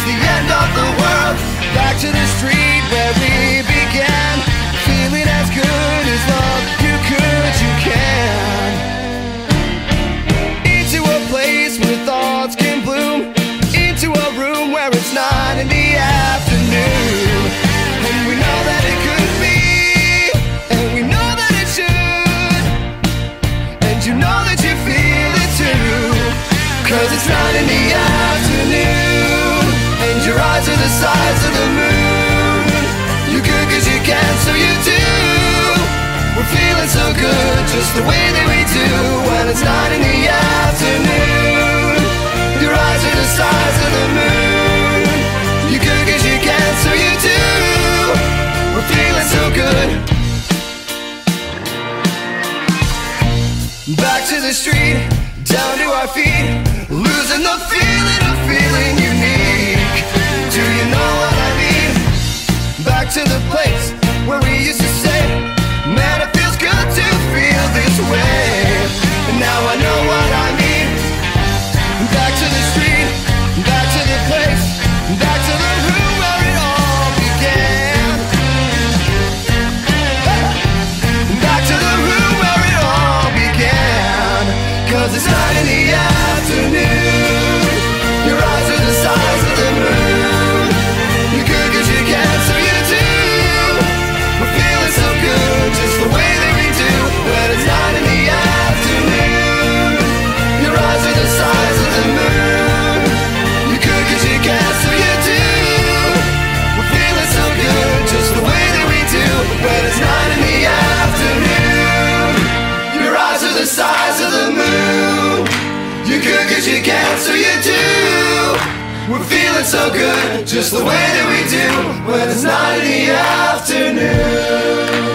it's the end of the world. Back to the street where we began, feeling as good as love you could, you can. Into a place where thoughts can bloom, into a room where it's 9 in the afternoon. And we know that it could be, and we know that it should, and you know that you feel it too. 'Cause it's 9 in the afternoon, and your eyes are the size of the moon. You good 'cause you can, so you do. We're feeling so good, just the way that we do. When it's 9 in the afternoon, your eyes are the size of the moon. You good 'cause you can, so you do. We're feeling so good. Back to the street, down to our feet, losing the feeling of feeling unique. Do you know what I mean? Back to the place where we used to say, man, it feels good to feel this way. And now I know what I mean. Back to the street, back to the place, back to the room where it all began. Back to the room where it all began. 'Cause it's 9 in the afternoon, your eyes are the size of the moon. You good 'cause you can, so you do. We're feeling so good, just the way that we do. When it's 9 in the afternoon, your eyes are the size of the moon. You good 'cause you can, so you do. We're feeling so good, just the way that we do. When it's 9 in the afternoon, your eyes are the size of the moon. You good 'cause you can, so you do. We're feeling so good, just the way that we do. When it's 9 in the afternoon.